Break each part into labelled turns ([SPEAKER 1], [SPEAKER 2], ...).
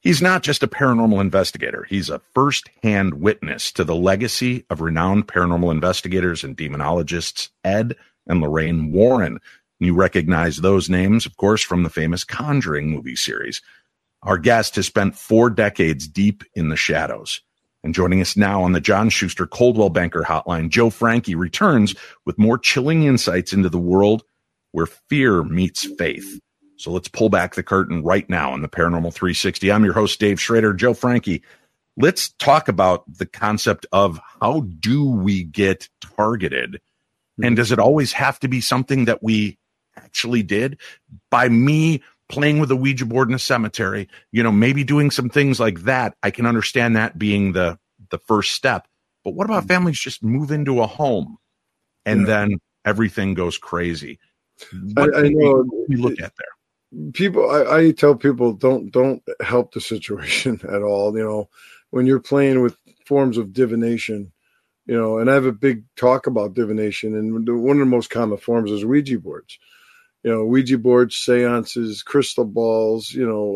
[SPEAKER 1] He's not just a paranormal investigator. He's a first-hand witness to the legacy of renowned paranormal investigators and demonologists Ed and Lorraine Warren. You recognize those names, of course, from the famous Conjuring movie series. Our guest has spent 4 decades deep in the shadows. And joining us now on the John Schuster Coldwell Banker Hotline, Joe Franke returns with more chilling insights into the world where fear meets faith. So let's pull back the curtain right now on the Paranormal 360. I'm your host, Dave Schrader. Joe Franke, let's talk about the concept of how do we get targeted? And does it always have to be something that we actually did? By me playing with a Ouija board in a cemetery, maybe doing some things like that, I can understand that being the first step. But what about families just move into a home and then everything goes crazy? What I know we look at there?
[SPEAKER 2] People, I tell people don't help the situation at all. When you're playing with forms of divination, and I have a big talk about divination, and one of the most common forms is Ouija boards. Ouija boards, seances, crystal balls,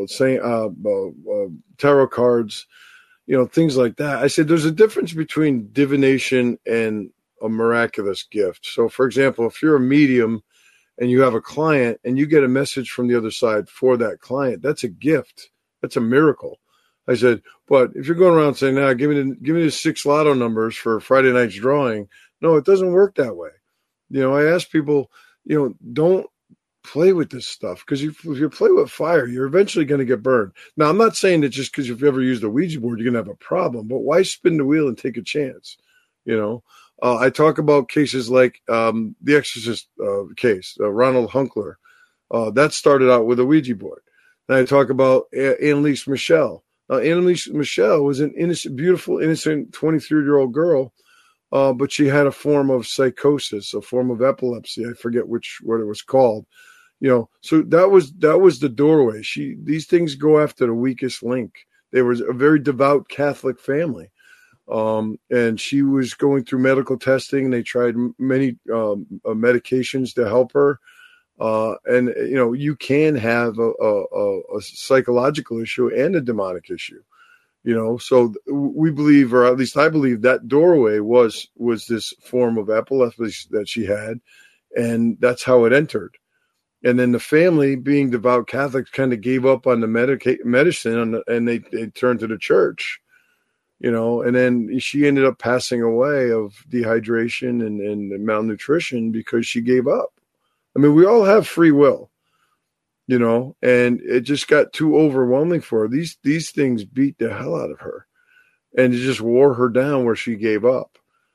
[SPEAKER 2] tarot cards, things like that. I said there's a difference between divination and a miraculous gift. So, for example, if you're a medium and you have a client and you get a message from the other side for that client, that's a gift. That's a miracle. I said, but if you're going around saying, give me the 6 lotto numbers for Friday night's drawing. No, it doesn't work that way. I ask people, don't play with this stuff, because if you play with fire, you're eventually going to get burned. Now, I'm not saying that just because you've ever used a Ouija board, you're going to have a problem, but why spin the wheel and take a chance? I talk about cases like the Exorcist case, Ronald Hunkler. That started out with a Ouija board. And I talk about Annalise Michelle. Annalise Michelle was an innocent, beautiful, innocent 23-year-old girl, but she had a form of psychosis, a form of epilepsy. I forget what it was called. So that was the doorway. These things go after the weakest link. They were a very devout Catholic family. And she was going through medical testing. They tried many medications to help her. And you can have a psychological issue and a demonic issue, so we believe, or at least I believe, that doorway was this form of epilepsy that she had. And that's how it entered. And then the family, being devout Catholics, kind of gave up on the medicine and they turned to the church. And then she ended up passing away of dehydration and malnutrition because she gave up. I mean, we all have free will, and it just got too overwhelming for her. These things beat the hell out of her, and it just wore her down where she gave up,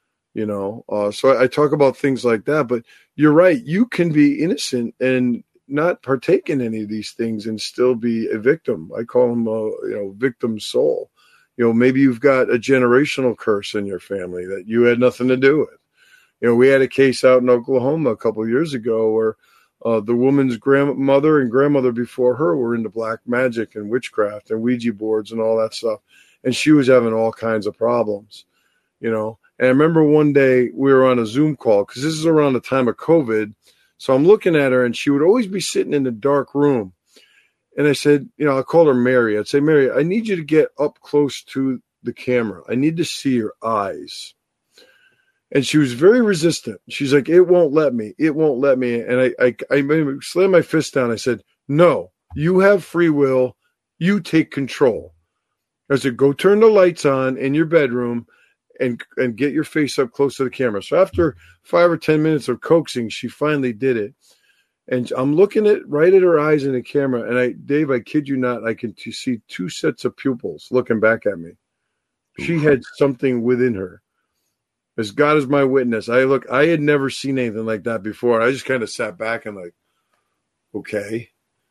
[SPEAKER 2] So I talk about things like that, but you're right. You can be innocent and not partake in any of these things and still be a victim. I call them, victim soul. Maybe you've got a generational curse in your family that you had nothing to do with. We had a case out in Oklahoma a couple of years ago where the woman's grandmother and grandmother before her were into black magic and witchcraft and Ouija boards and all that stuff. And she was having all kinds of problems, And I remember one day we were on a Zoom call, because this is around the time of COVID. So I'm looking at her, and she would always be sitting in the dark room. And I said, I called her Mary. I'd say, Mary, I need you to get up close to the camera. I need to see your eyes. And she was very resistant. She's like, it won't let me. It won't let me. And I slammed my fist down. I said, no, you have free will. You take control. I said, go turn the lights on in your bedroom and get your face up close to the camera. So after 5 or 10 minutes of coaxing, she finally did it. And I'm looking right at her eyes in the camera. And Dave, I kid you not, I can see 2 sets of pupils looking back at me. She had something within her. As God is my witness, I had never seen anything like that before. I just kind of sat back and okay,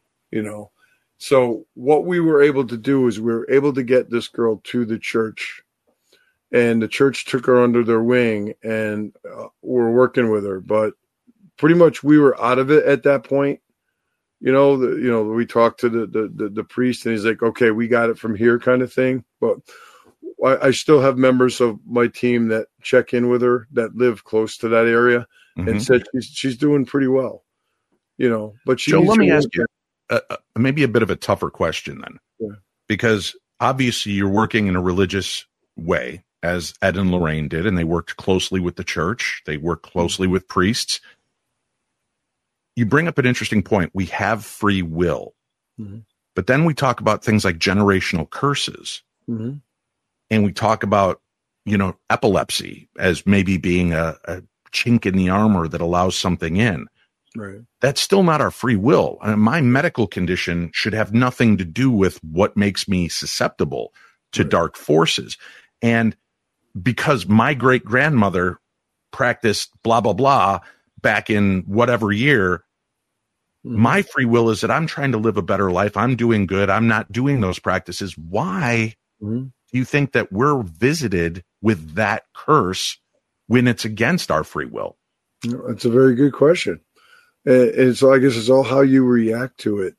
[SPEAKER 2] So what we were able to do is we were able to get this girl to the church, and the church took her under their wing and were working with her. But pretty much we were out of it at that point. We talked to the priest, and he's like, okay, we got it from here, kind of thing. But I still have members of my team that check in with her that live close to that area, and said she's doing pretty well, But
[SPEAKER 1] Joe, let me ask you maybe a bit of a tougher question then, because obviously you're working in a religious way, as Ed and Lorraine did, and they worked closely with the church. They worked closely with priests. You bring up an interesting point. We have free will, but then we talk about things like generational curses, and we talk about, epilepsy as maybe being a chink in the armor that allows something in.
[SPEAKER 2] Right.
[SPEAKER 1] That's still not our free will. My medical condition should have nothing to do with what makes me susceptible to dark forces. And because my great grandmother practiced blah, blah, blah back in whatever year, my free will is that I'm trying to live a better life. I'm doing good. I'm not doing those practices. Why do you think that we're visited with that curse when it's against our free will?
[SPEAKER 2] That's a very good question. And so I guess it's all how you react to it.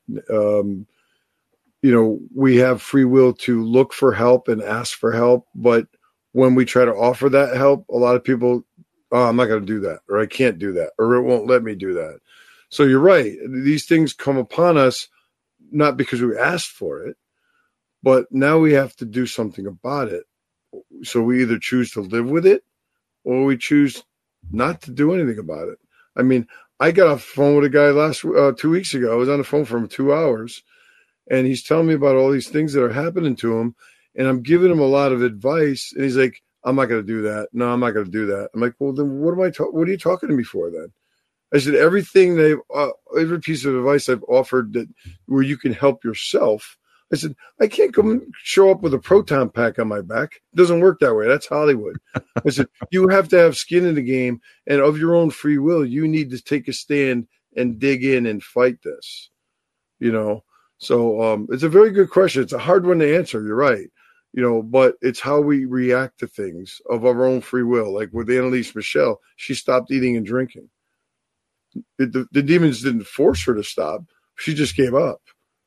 [SPEAKER 2] We have free will to look for help and ask for help. But when we try to offer that help, a lot of people, I'm not going to do that, or I can't do that, or it won't let me do that. So you're right. These things come upon us, not because we asked for it, but now we have to do something about it. So we either choose to live with it or we choose not to do anything about it. I mean, I got off the phone with a guy 2 weeks ago. I was on the phone for him 2 hours, and he's telling me about all these things that are happening to him, and I'm giving him a lot of advice, and he's like, I'm not going to do that. No, I'm not going to do that. I'm like, well, then what are you talking to me for then? I said, every piece of advice I've offered that where you can help yourself. I said, I can't come show up with a proton pack on my back. It doesn't work that way. That's Hollywood. I said, you have to have skin in the game, and of your own free will, you need to take a stand and dig in and fight this, So it's a very good question. It's a hard one to answer. You're right. But it's how we react to things of our own free will. Like with Annalise Michel, she stopped eating and drinking. The demons didn't force her to stop. She just gave up.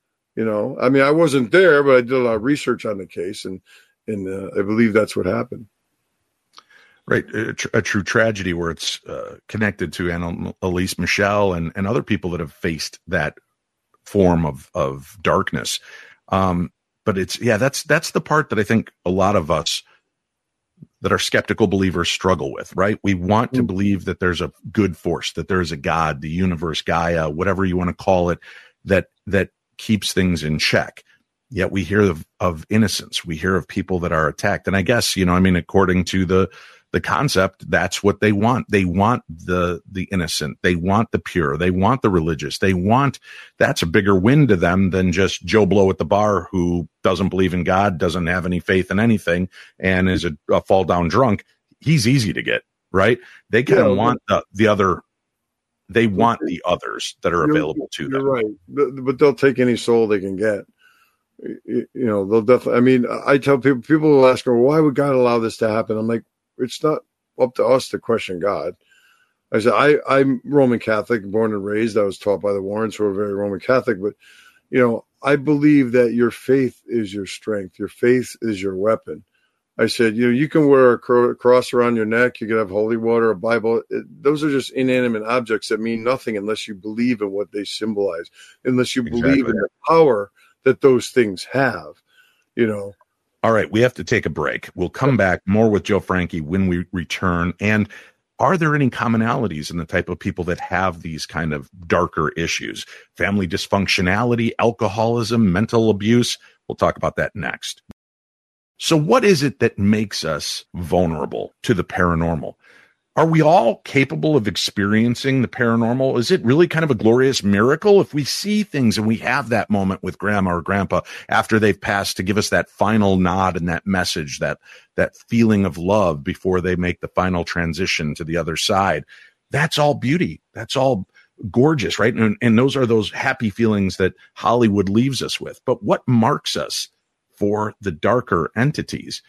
[SPEAKER 2] I mean, I wasn't there, but I did a lot of research on the case, and I believe that's what happened.
[SPEAKER 1] Right. A true tragedy where it's connected to Annalise Michel and other people that have faced that form of darkness. But that's the part that I think a lot of us that are skeptical believers struggle with, right? We want to believe that there's a good force, that there's a God, the universe, Gaia, whatever you want to call it, that keeps things in check. Yet we hear of innocence. We hear of people that are attacked. And I guess, according to the concept, that's what they want. They want the innocent. They want the pure. They want the religious. That's a bigger win to them than just Joe Blow at the bar who doesn't believe in God, doesn't have any faith in anything, and is a fall down drunk. He's easy to get, right? They kind of want the other. They want the others that are available to them.
[SPEAKER 2] You're right. But they'll take any soul they can get. They'll definitely, I mean, I tell people will ask me, why would God allow this to happen? I'm like, it's not up to us to question God. I said, I'm Roman Catholic, born and raised. I was taught by the Warrens, who are very Roman Catholic. But, I believe that your faith is your strength. Your faith is your weapon. I said, you can wear a cross around your neck. You can have holy water, a Bible. Those are just inanimate objects that mean nothing unless you believe in what they symbolize, unless you believe in the power that those things have,
[SPEAKER 1] All right, we have to take a break. We'll come back more with Joe Franke when we return. And are there any commonalities in the type of people that have these kind of darker issues? Family dysfunctionality, alcoholism, mental abuse? We'll talk about that next. So what is it that makes us vulnerable to the paranormal? Are we all capable of experiencing the paranormal? Is it really kind of a glorious miracle if we see things and we have that moment with grandma or grandpa after they've passed to give us that final nod and that message, that feeling of love before they make the final transition to the other side? That's all beauty. That's all gorgeous, right? And those are those happy feelings that Hollywood leaves us with. But what marks us for the darker entities?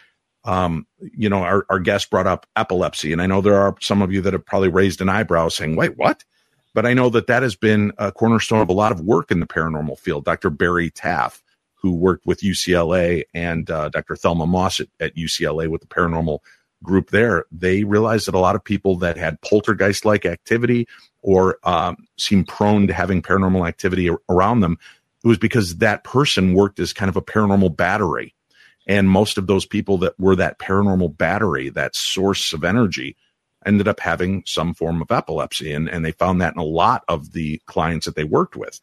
[SPEAKER 1] Our guest brought up epilepsy, and I know there are some of you that have probably raised an eyebrow saying, wait, what? But I know that has been a cornerstone of a lot of work in the paranormal field. Dr. Barry Taff, who worked with UCLA, and Dr. Thelma Moss at UCLA with the paranormal group there, they realized that a lot of people that had poltergeist-like activity or seemed prone to having paranormal activity around them it was because that person worked as kind of a paranormal battery. And most of those people that were that paranormal battery, that source of energy, ended up having some form of epilepsy. And they found that in a lot of the clients that they worked with.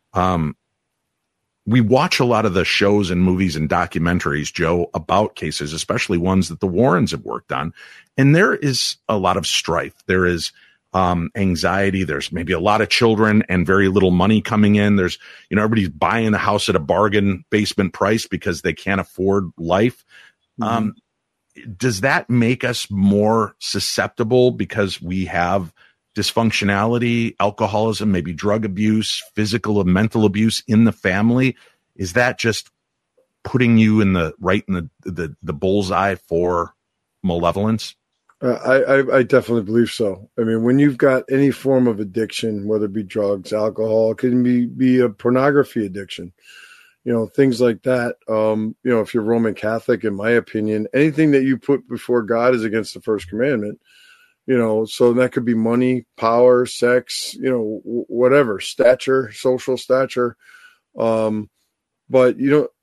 [SPEAKER 1] We watch a lot of the shows and movies and documentaries, Joe, about cases, especially ones that the Warrens have worked on. And there is a lot of strife. There is anxiety. There's maybe a lot of children and very little money coming in. There's, everybody's buying the house at a bargain basement price because they can't afford life. Does that make us more susceptible because we have dysfunctionality, alcoholism, maybe drug abuse, physical and mental abuse in the family? Is that just putting you in the bullseye for malevolence?
[SPEAKER 2] I definitely believe so. I mean, when you've got any form of addiction, whether it be drugs, alcohol, it can be a pornography addiction, things like that. If you're Roman Catholic, in my opinion, anything that you put before God is against the first commandment. So that could be money, power, sex, whatever, stature, social stature. But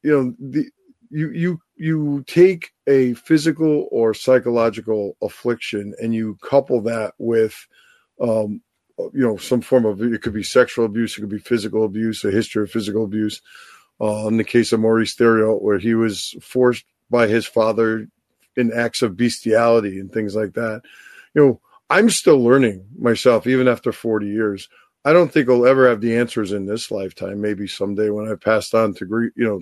[SPEAKER 2] you take a physical or psychological affliction and you couple that with, some form of, it could be sexual abuse, it could be physical abuse, a history of physical abuse. In the case of Maurice Theriault, where he was forced by his father in acts of bestiality and things like that. I'm still learning myself, even after 40 years. I don't think I'll ever have the answers in this lifetime. Maybe someday when I've passed on to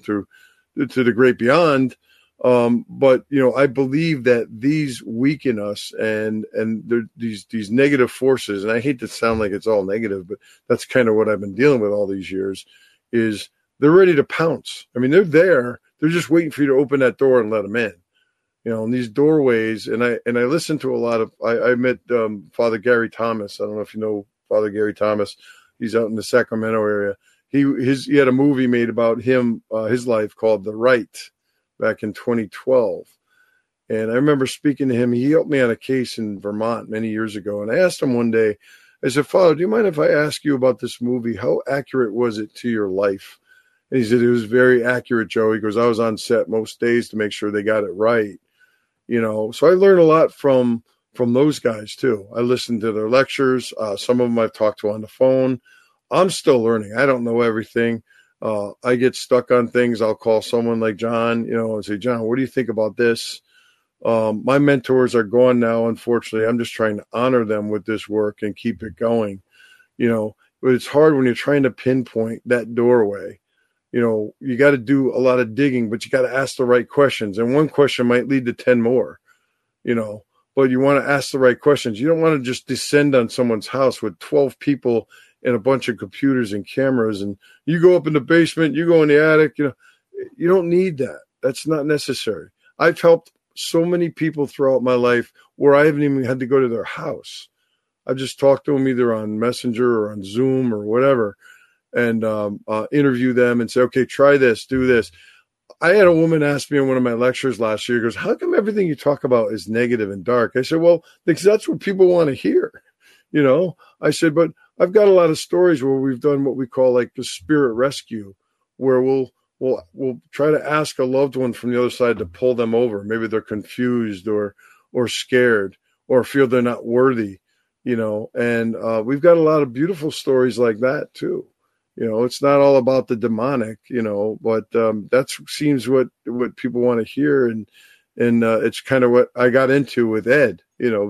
[SPEAKER 2] the great beyond. But I believe that these weaken us, and these negative forces. And I hate to sound like it's all negative, but that's kind of what I've been dealing with all these years. Is they're ready to pounce. I mean, they're there. They're just waiting for you to open that door and let them in. In these doorways, and I listened to a lot of. I met Father Gary Thomas. I don't know if you know Father Gary Thomas. He's out in the Sacramento area. He had a movie made about him, his life, called The Right, back in 2012. And I remember speaking to him. He helped me on a case in Vermont many years ago. And I asked him one day, I said, Father, do you mind if I ask you about this movie? How accurate was it to your life? And he said, it was very accurate, Joe. He goes, I was on set most days to make sure they got it right. So I learned a lot from those guys too. I listened to their lectures. Some of them I've talked to on the phone. I'm still learning. I don't know everything. I get stuck on things. I'll call someone like John, and say, John, what do you think about this? My mentors are gone now, unfortunately. I'm just trying to honor them with this work and keep it going, but it's hard when you're trying to pinpoint that doorway. You got to do a lot of digging, but you got to ask the right questions. And one question might lead to 10 more, but you want to ask the right questions. You don't want to just descend on someone's house with 12 people and a bunch of computers and cameras. And you go up in the basement, you go in the attic, you don't need that. That's not necessary. I've helped so many people throughout my life where I haven't even had to go to their house. I've just talked to them either on Messenger or on Zoom or whatever. And interview them and say, okay, try this, do this. I had a woman ask me in one of my lectures last year, goes, how come everything you talk about is negative and dark? I said, well, because that's what people want to hear. I said, but I've got a lot of stories where we've done what we call like the spirit rescue, where we'll try to ask a loved one from the other side to pull them over. Maybe they're confused or scared or feel they're not worthy, and we've got a lot of beautiful stories like that too. It's not all about the demonic, but that seems what people want to hear. And it's kind of what I got into with Ed,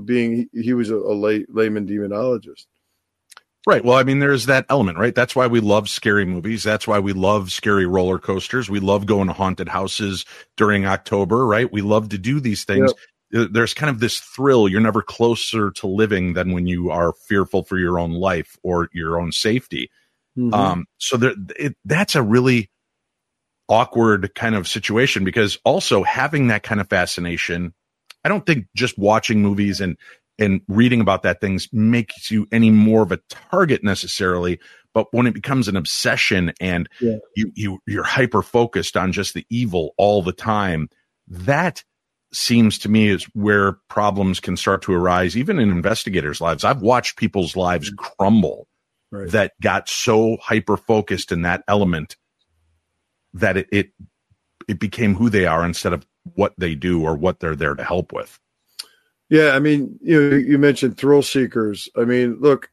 [SPEAKER 2] he was a layman demonologist.
[SPEAKER 1] Right. Well, I mean, there's that element, right? That's why we love scary movies. That's why we love scary roller coasters. We love going to haunted houses during October, right? We love to do these things. Yep. There's kind of this thrill. You're never closer to living than when you are fearful for your own life or your own safety. Mm-hmm. So that's a really awkward kind of situation, because also having that kind of fascination, I don't think just watching movies and reading about that things makes you any more of a target necessarily. But when it becomes an obsession and you're hyper focused on just the evil all the time, that seems to me is where problems can start to arise, even in investigators' lives. I've watched people's lives crumble. Right. That got so hyper focused in that element that it became who they are instead of what they do or what they're there to help with.
[SPEAKER 2] Yeah, I mean, you mentioned thrill seekers. I mean, look,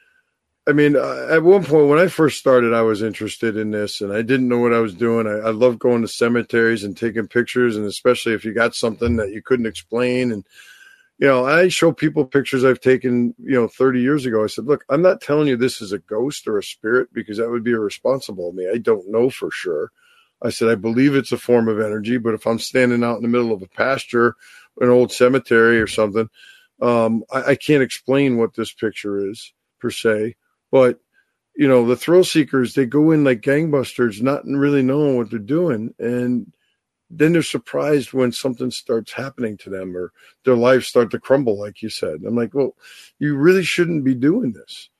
[SPEAKER 2] at one point when I first started, I was interested in this, and I didn't know what I was doing. I love going to cemeteries and taking pictures, and especially if you got something that you couldn't explain. And I show people pictures I've taken 30 years ago. I said, look, I'm not telling you this is a ghost or a spirit, because that would be irresponsible of me. I don't know for sure. I said, I believe it's a form of energy, but if I'm standing out in the middle of a pasture, an old cemetery or something, I can't explain what this picture is per se. But, the thrill seekers, they go in like gangbusters, not really knowing what they're doing. And then they're surprised when something starts happening to them or their lives start to crumble, like you said. I'm like, well, you really shouldn't be doing this.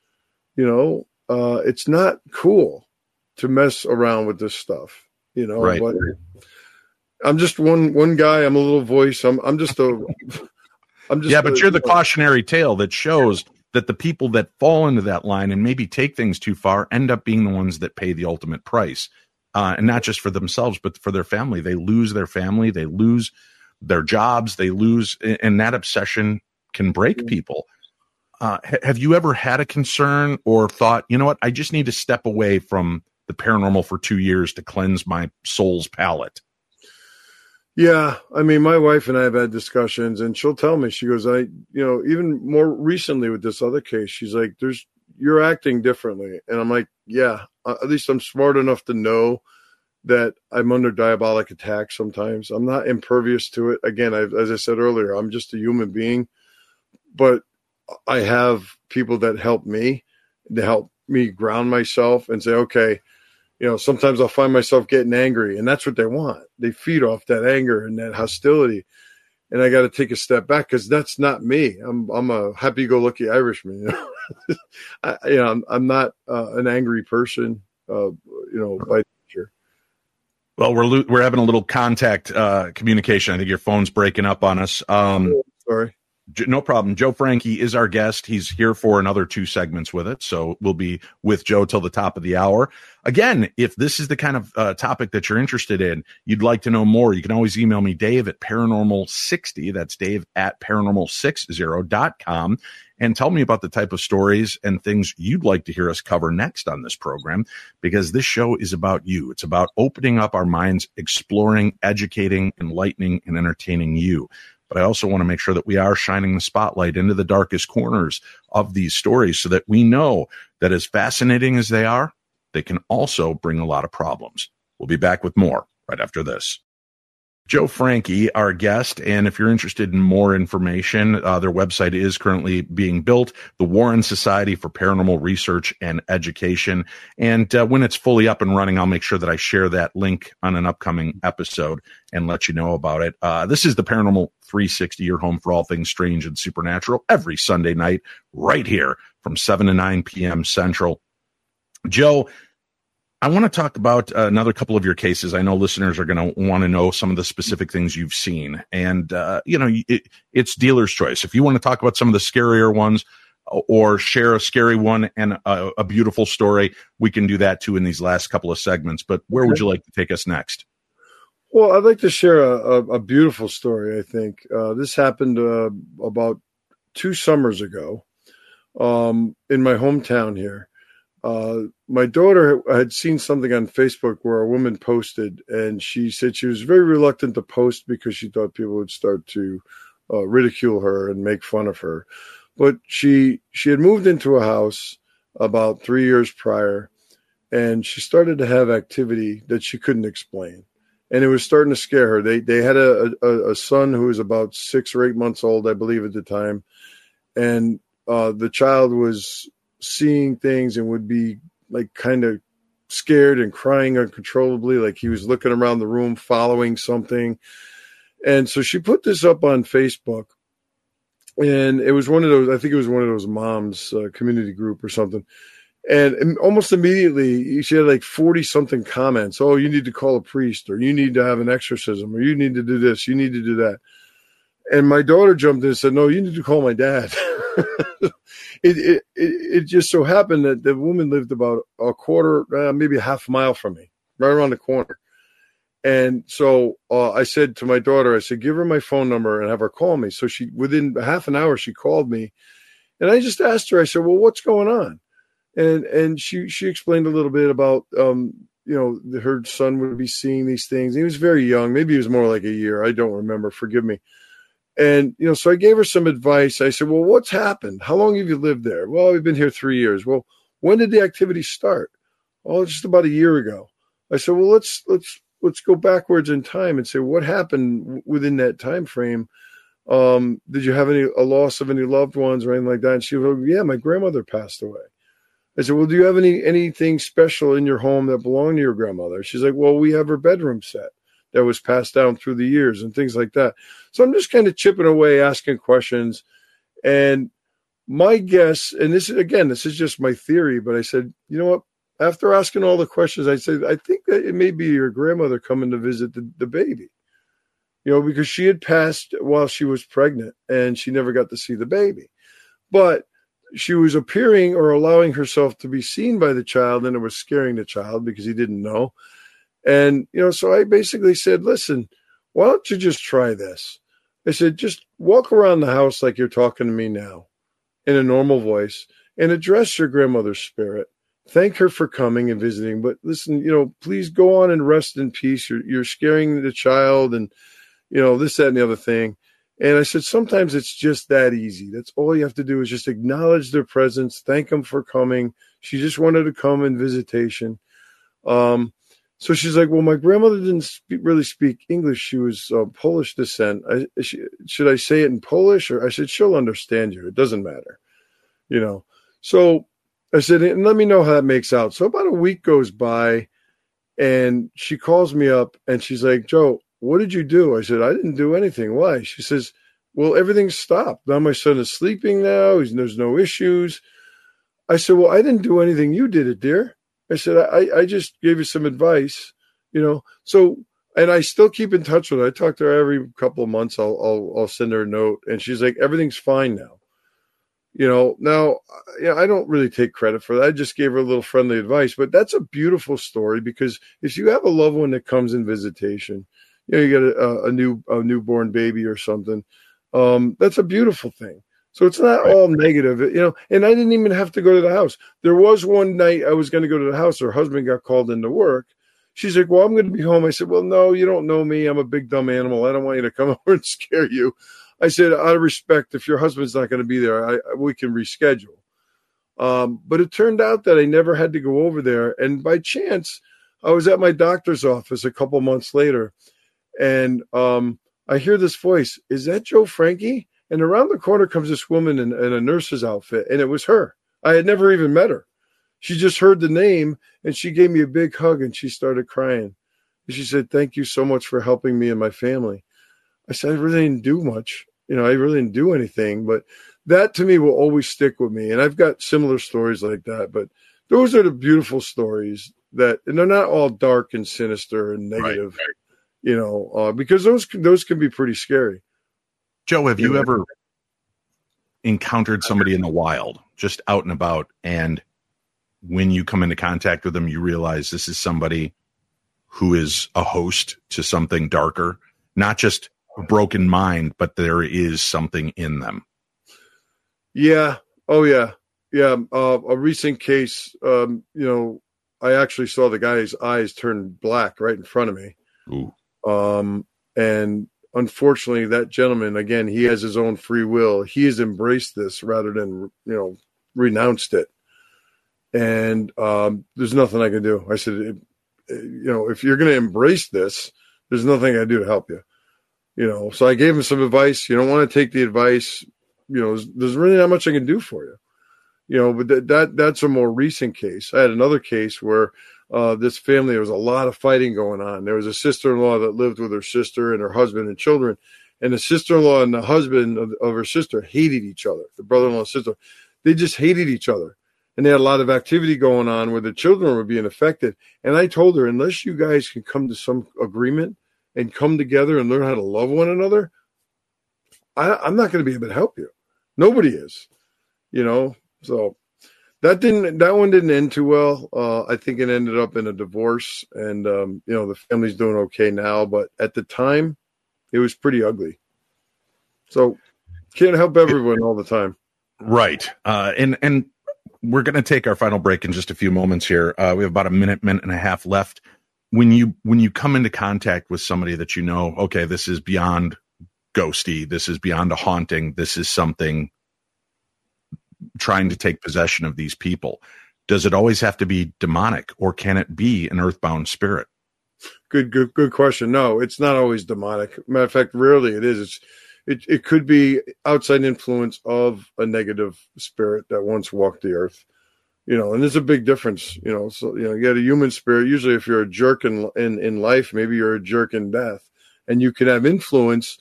[SPEAKER 2] It's not cool to mess around with this stuff.
[SPEAKER 1] Right.
[SPEAKER 2] But I'm just one guy. I'm a little voice. I'm just
[SPEAKER 1] yeah, but you're the cautionary tale that shows that the people that fall into that line and maybe take things too far end up being the ones that pay the ultimate price, and not just for themselves, but for their family. They lose their family, they lose their jobs, and that obsession can break people. Have you ever had a concern or thought, you know what, I just need to step away from the paranormal for 2 years to cleanse my soul's palate?
[SPEAKER 2] Yeah. I mean, my wife and I have had discussions, and she'll tell me, she goes, even more recently with this other case, she's like, you're acting differently. And I'm like, yeah, at least I'm smart enough to know that I'm under diabolic attack sometimes. I'm not impervious to it. Again, as I said earlier, I'm just a human being, but I have people that help me ground myself and say, okay, sometimes I'll find myself getting angry, and that's what they want. They feed off that anger and that hostility. And I got to take a step back, because that's not me. I'm a happy-go-lucky Irishman. I'm not an angry person, by nature.
[SPEAKER 1] Well, we're having a little contact communication. I think your phone's breaking up on us.
[SPEAKER 2] Sorry.
[SPEAKER 1] No problem. Joe Franke is our guest. He's here for another 2 segments with it. So we'll be with Joe till the top of the hour. Again, if this is the kind of topic that you're interested in, you'd like to know more, you can always email me, Dave at paranormal60. That's Dave at paranormal60.com. And tell me about the type of stories and things you'd like to hear us cover next on this program, because this show is about you. It's about opening up our minds, exploring, educating, enlightening, and entertaining you. But I also want to make sure that we are shining the spotlight into the darkest corners of these stories, so that we know that as fascinating as they are, they can also bring a lot of problems. We'll be back with more right after this. Joe Franke, our guest, and if you're interested in more information, their website is currently being built, the Warren Society for Paranormal Research and Education. And when it's fully up and running, I'll make sure that I share that link on an upcoming episode and let you know about it. This is the Paranormal 360, your home for all things strange and supernatural, every Sunday night, right here from 7 to 9 p.m. Central. Joe, I want to talk about another couple of your cases. I know listeners are going to want to know some of the specific things you've seen. And, it's dealer's choice. If you want to talk about some of the scarier ones or share a scary one and a beautiful story, we can do that too in these last couple of segments. But where would you like to take us next?
[SPEAKER 2] Well, I'd like to share a beautiful story, I think. This happened about 2 summers ago in my hometown here. My daughter had seen something on Facebook where a woman posted, and she said she was very reluctant to post because she thought people would start to ridicule her and make fun of her. But she had moved into a house about 3 years prior, and she started to have activity that she couldn't explain. And it was starting to scare her. They had a son who was about 6 or 8 months old, I believe, at the time. And the child was seeing things and would be like kind of scared and crying uncontrollably, like he was looking around the room following something. And so she put this up on Facebook, and it was one of those, I think it was one of those moms community group or something. And almost immediately she had like 40 something comments. Oh, you need to call a priest, or you need to have an exorcism, or you need to do this, you need to do that. And my daughter jumped in and said, no, you need to call my dad. It just so happened that the woman lived about a quarter, maybe a half mile from me, right around the corner. And so I said to my daughter, I said, give her my phone number and have her call me. So she, within half an hour, she called me, and I just asked her, I said, well, what's going on? And she explained a little bit about, her son would be seeing these things. He was very young. Maybe he was more like a year. I don't remember. Forgive me. And, so I gave her some advice. I said, well, what's happened? How long have you lived there? Well, we've been here 3 years. Well, when did the activity start? Oh, just about a year ago. I said, well, let's go backwards in time and say, what happened within that time frame? Did you have a loss of any loved ones or anything like that? And she was like, yeah, my grandmother passed away. I said, well, do you have anything special in your home that belonged to your grandmother? She's like, well, we have her bedroom set that was passed down through the years and things like that. So I'm just kind of chipping away, asking questions. And my guess, and this is just my theory, but I said, you know what? After asking all the questions, I said, I think that it may be your grandmother coming to visit the baby, because she had passed while she was pregnant and she never got to see the baby. But she was appearing or allowing herself to be seen by the child, and it was scaring the child because he didn't know. And, so I basically said, listen, why don't you just try this? I said, just walk around the house like you're talking to me now in a normal voice and address your grandmother's spirit. Thank her for coming and visiting. But listen, please go on and rest in peace. You're scaring the child and, this, that, and the other thing. And I said, sometimes it's just that easy. That's all you have to do is just acknowledge their presence. Thank them for coming. She just wanted to come in visitation. So she's like, well, my grandmother didn't really speak English. She was Polish descent. Should I say it in Polish? Or I said, she'll understand you. It doesn't matter. So I said, and let me know how that makes out. So about a week goes by and she calls me up and she's like, Joe, what did you do? I said, I didn't do anything. Why? She says, well, everything's stopped. Now my son is sleeping now. There's no issues. I said, well, I didn't do anything. You did it, dear. I said, I just gave you some advice, So, and I still keep in touch with her. I talk to her every couple of months. I'll send her a note, and she's like, everything's fine now. Now, I don't really take credit for that. I just gave her a little friendly advice, but that's a beautiful story because if you have a loved one that comes in visitation, you get a newborn baby or something, that's a beautiful thing. So it's not all negative, and I didn't even have to go to the house. There was one night I was going to go to the house. Her husband got called into work. She's like, well, I'm going to be home. I said, well, no, you don't know me. I'm a big, dumb animal. I don't want you to come over and scare you. I said, out of respect, if your husband's not going to be there, we can reschedule. But it turned out that I never had to go over there. And by chance, I was at my doctor's office a couple months later, and I hear this voice. Is that Joe Frankie? And around the corner comes this woman in a nurse's outfit, and it was her. I had never even met her. She just heard the name, and she gave me a big hug, and she started crying. And she said, thank you so much for helping me and my family. I said, I really didn't do much. I really didn't do anything, but that to me will always stick with me. And I've got similar stories like that, but those are the beautiful stories and they're not all dark and sinister and negative, because those can be pretty scary.
[SPEAKER 1] Joe, have you ever encountered somebody in the wild, just out and about, and when you come into contact with them, you realize this is somebody who is a host to something darker, not just a broken mind, but there is something in them?
[SPEAKER 2] Yeah. Oh, yeah. Yeah. A recent case, I actually saw the guy's eyes turn black right in front of me.
[SPEAKER 1] Ooh.
[SPEAKER 2] And unfortunately, that gentleman, again, he has his own free will. He has embraced this rather than, renounced it. And there's nothing I can do. I said, if you're going to embrace this, there's nothing I can do to help you. So I gave him some advice. You don't want to take the advice. There's really not much I can do for you. But that's a more recent case. I had another case where this family, there was a lot of fighting going on. There was a sister-in-law that lived with her sister and her husband and children. And the sister-in-law and the husband of her sister hated each other. The brother-in-law and sister, they just hated each other. And they had a lot of activity going on where the children were being affected. And I told her, unless you guys can come to some agreement and come together and learn how to love one another, I'm not going to be able to help you. Nobody is, So That one didn't end too well. I think it ended up in a divorce, and the family's doing okay now. But at the time, it was pretty ugly. So can't help everyone all the time.
[SPEAKER 1] Right. And we're going to take our final break in just a few moments here. We have about a minute and a half left. When you come into contact with somebody that you know, okay, this is beyond ghosty, this is beyond a haunting, this is something trying to take possession of these people. Does it always have to be demonic, or can it be an earthbound spirit?
[SPEAKER 2] Good question. No, it's not always demonic. Matter of fact, rarely it is. It could be outside influence of a negative spirit that once walked the earth. And there's a big difference, so, you get a human spirit. Usually if you're a jerk in life, maybe you're a jerk in death, and you can have influence,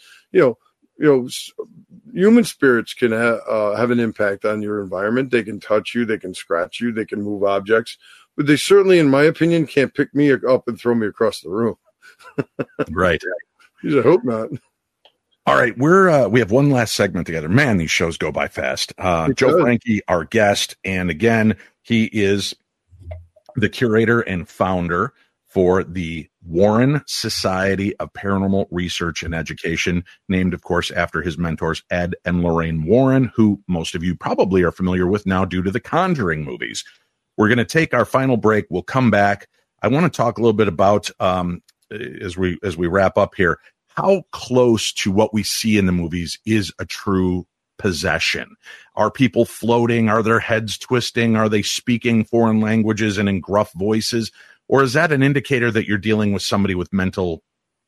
[SPEAKER 2] human spirits can have an impact on your environment. They can touch you, they can scratch you, they can move objects, but they certainly, in my opinion, can't pick me up and throw me across the room.
[SPEAKER 1] Right.
[SPEAKER 2] I hope not.
[SPEAKER 1] All right, we have one last segment together. Man, these shows go by fast. Joe Franke, our guest, and again, he is the curator and founder for the Warren Society of Paranormal Research and Education, named, of course, after his mentors, Ed and Lorraine Warren, who most of you probably are familiar with now due to the Conjuring movies. We're going to take our final break. We'll come back. I want to talk a little bit about, as we wrap up here, how close to what we see in the movies is a true possession? Are people floating? Are their heads twisting? Are they speaking foreign languages and in gruff voices? Or is that an indicator that you're dealing with somebody with mental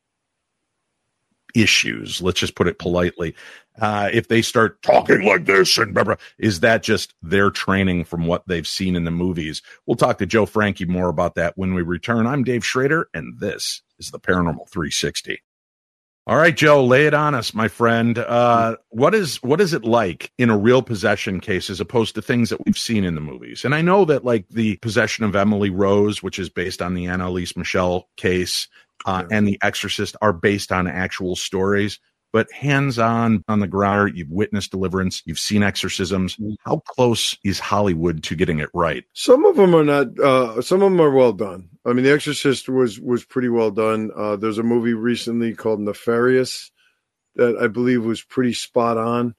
[SPEAKER 1] issues? Let's just put it politely. If they start talking like this and blah, blah, is that just their training from what they've seen in the movies? We'll talk to Joe Franke more about that when we return. I'm Dave Schrader, and this is the Paranormal 360. All right, Joe, lay it on us, my friend. What is it like in a real possession case as opposed to things that we've seen in the movies? And I know that, like, the possession of Emily Rose, which is based on the Annalise Michel case, and The Exorcist are based on actual stories. But hands-on, on the ground, you've witnessed deliverance, you've seen exorcisms. How close is Hollywood to getting it right?
[SPEAKER 2] Some of them are not. Some of them are well done. I mean, The Exorcist was pretty well done. There's a movie recently called Nefarious that I believe was pretty spot on.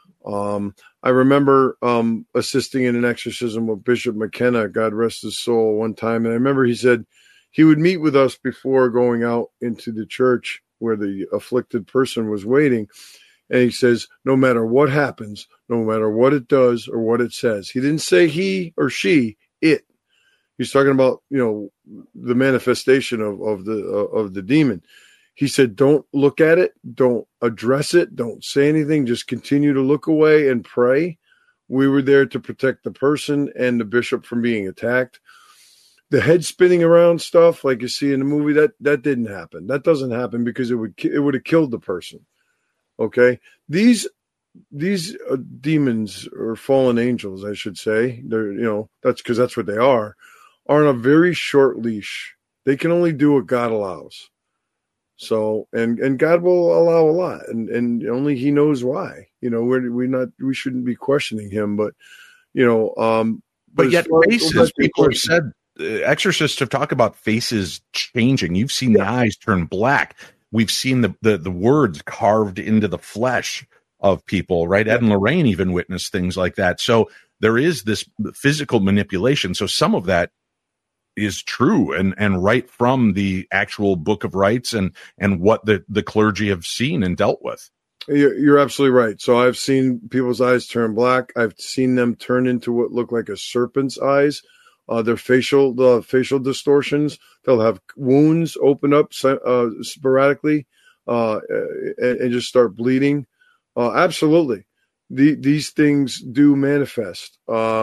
[SPEAKER 2] I remember assisting in an exorcism with Bishop McKenna, God rest his soul, one time. And I remember he said he would meet with us before going out into the church where the afflicted person was waiting. And he says, no matter what happens, no matter what it does or what it says, he didn't say he or she, it. He's talking about, the manifestation of the demon. He said, don't look at it. Don't address it. Don't say anything. Just continue to look away and pray. We were there to protect the person and the bishop from being attacked. The head spinning around stuff like you see in the movie, that didn't happen. That doesn't happen because it would have killed the person. Okay, these demons or fallen angels, I should say, they're that's because that's what they are on a very short leash. They can only do what God allows. So and God will allow a lot, and only He knows why. We shouldn't be questioning Him, but
[SPEAKER 1] but yet faces, people have said. Exorcists have talked about faces changing. You've seen the eyes turn black. We've seen the words carved into the flesh of people, right? Ed and Lorraine even witnessed things like that. So there is this physical manipulation. So some of that is true and right from the actual Book of Rites and what the clergy have seen and dealt with.
[SPEAKER 2] You're absolutely right. So I've seen people's eyes turn black. I've seen them turn into what look like a serpent's eyes. Their facial distortions. They'll have wounds open up sporadically and just start bleeding. Absolutely, these things do manifest.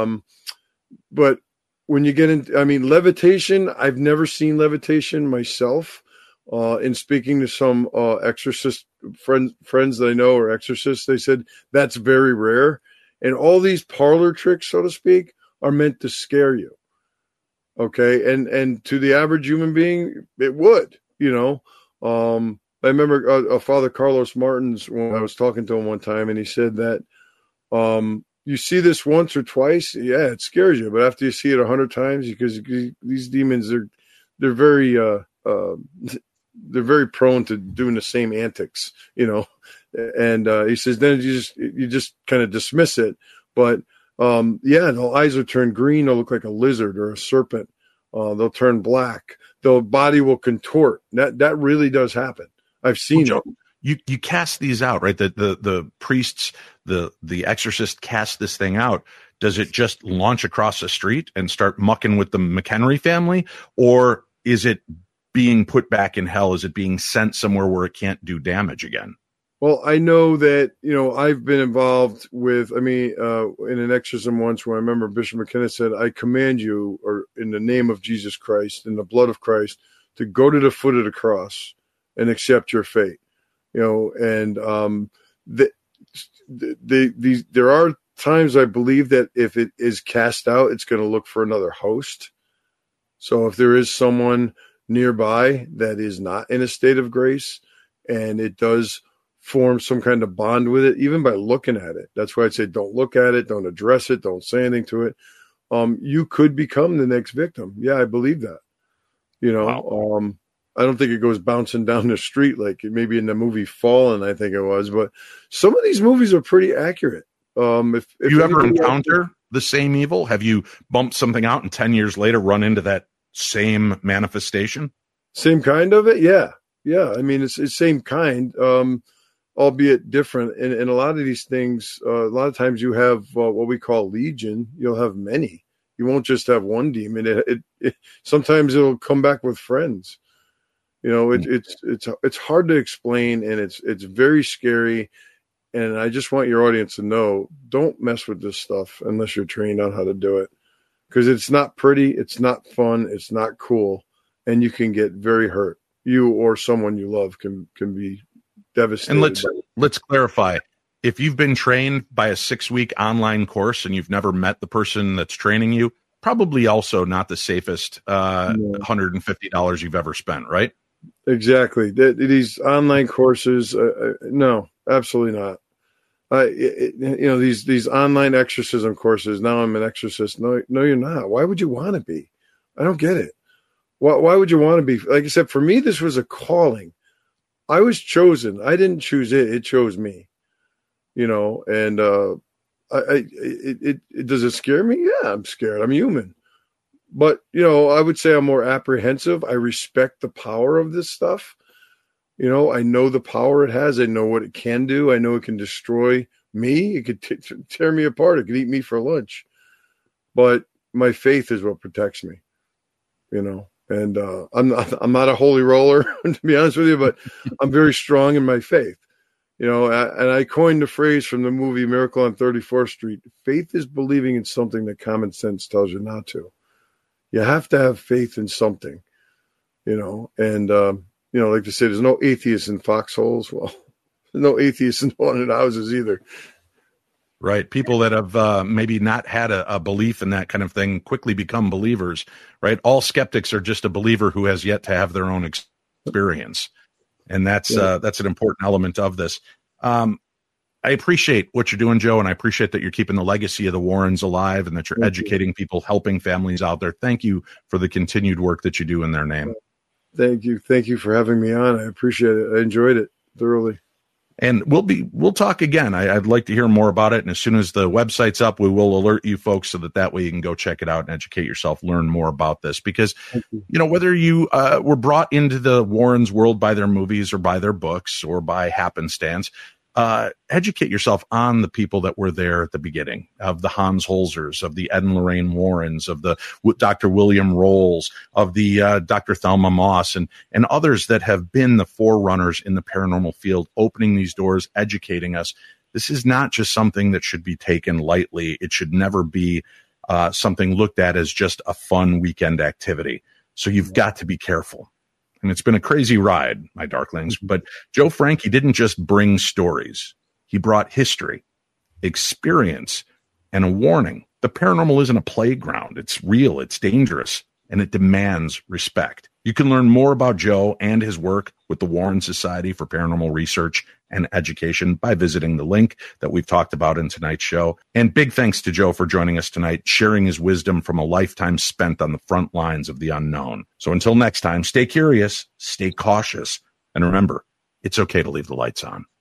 [SPEAKER 2] But when you get into, levitation, I've never seen levitation myself. In speaking to some exorcist friends that I know are exorcists, they said that's very rare. And all these parlor tricks, so to speak, are meant to scare you. Okay, and to the average human being, it would, I remember Father Carlos Martins, when I was talking to him one time, and he said that you see this once or twice, yeah, it scares you. But after you see it 100 times, because these demons they're very they're very prone to doing the same antics, And he says then you just kind of dismiss it, but the eyes will turn green. They'll look like a lizard or a serpent. They'll turn black. The body will contort. That really does happen. I've seen it.
[SPEAKER 1] You cast these out, right? The priests, the exorcist cast this thing out. Does it just launch across the street and start mucking with the McHenry family, or is it being put back in hell? Is it being sent somewhere where it can't do damage again?
[SPEAKER 2] Well, I know that, I've been involved with, in an exorcism once where I remember Bishop McKenna said, I command you, or in the name of Jesus Christ, in the blood of Christ, to go to the foot of the cross and accept your fate. There are times I believe that if it is cast out, it's going to look for another host. So if there is someone nearby that is not in a state of grace and it does form some kind of bond with it, even by looking at it, that's why I'd say don't look at it, don't address it, don't say anything to it. You could become the next victim. Yeah, I believe that. Wow. I don't think it goes bouncing down the street like maybe in the movie Fallen, I think it was, but some of these movies are pretty accurate. If
[SPEAKER 1] you ever encounter the same evil? Have you bumped something out and 10 years later run into that same manifestation?
[SPEAKER 2] Same kind of it? Yeah. Yeah. It's same kind, albeit different. And a lot of these things, a lot of times you have what we call legion. You'll have many. You won't just have one demon. It sometimes it'll come back with friends. It's hard to explain, and it's very scary. And I just want your audience to know, don't mess with this stuff unless you're trained on how to do it, because it's not pretty, it's not fun, it's not cool, and you can get very hurt. You or someone you love can be devastated.
[SPEAKER 1] And let's clarify. If you've been trained by a 6-week online course and you've never met the person that's training you, probably also not the safest $150 you've ever spent, right?
[SPEAKER 2] Exactly. These online courses, no, absolutely not. These online exorcism courses. Now I'm an exorcist. No, you're not. Why would you want to be? I don't get it. Why would you want to be? Like I said, for me, this was a calling. I was chosen. I didn't choose it. It chose me. And does it scare me? Yeah, I'm scared. I'm human. But, I would say I'm more apprehensive. I respect the power of this stuff. I know the power it has. I know what it can do. I know it can destroy me. It could tear me apart. It could eat me for lunch. But my faith is what protects me, And I'm not a holy roller, to be honest with you, but I'm very strong in my faith. And I coined the phrase from the movie Miracle on 34th Street. Faith is believing in something that common sense tells you not to. You have to have faith in something, and, like they say, there's no atheists in foxholes. Well, there's no atheists in haunted houses either.
[SPEAKER 1] Right. People that have maybe not had a belief in that kind of thing quickly become believers, right? All skeptics are just a believer who has yet to have their own experience. And that's an important element of this. I appreciate what you're doing, Joe, and I appreciate that you're keeping the legacy of the Warrens alive and that you're educating people, helping families out there. Thank you for the continued work that you do in their name.
[SPEAKER 2] Thank you. Thank you for having me on. I appreciate it. I enjoyed it thoroughly.
[SPEAKER 1] And we'll talk again. I'd like to hear more about it. And as soon as the website's up, we will alert you folks so that way you can go check it out and educate yourself, learn more about this. Because, whether you were brought into the Warrens world by their movies or by their books or by happenstance, educate yourself on the people that were there at the beginning, of the Hans Holzers, of the Ed and Lorraine Warrens, of the Dr. William Rolls, of the Dr. Thelma Moss, and others that have been the forerunners in the paranormal field, opening these doors, educating us. This is not just something that should be taken lightly. It should never be something looked at as just a fun weekend activity. So you've got to be careful. And it's been a crazy ride, my Darklings. But Joe Franke didn't just bring stories. He brought history, experience, and a warning. The paranormal isn't a playground. It's real, it's dangerous, and it demands respect. You can learn more about Joe and his work with the Warren Society for Paranormal Research and Education by visiting the link that we've talked about in tonight's show. And big thanks to Joe for joining us tonight, sharing his wisdom from a lifetime spent on the front lines of the unknown. So until next time, stay curious, stay cautious, and remember, it's okay to leave the lights on.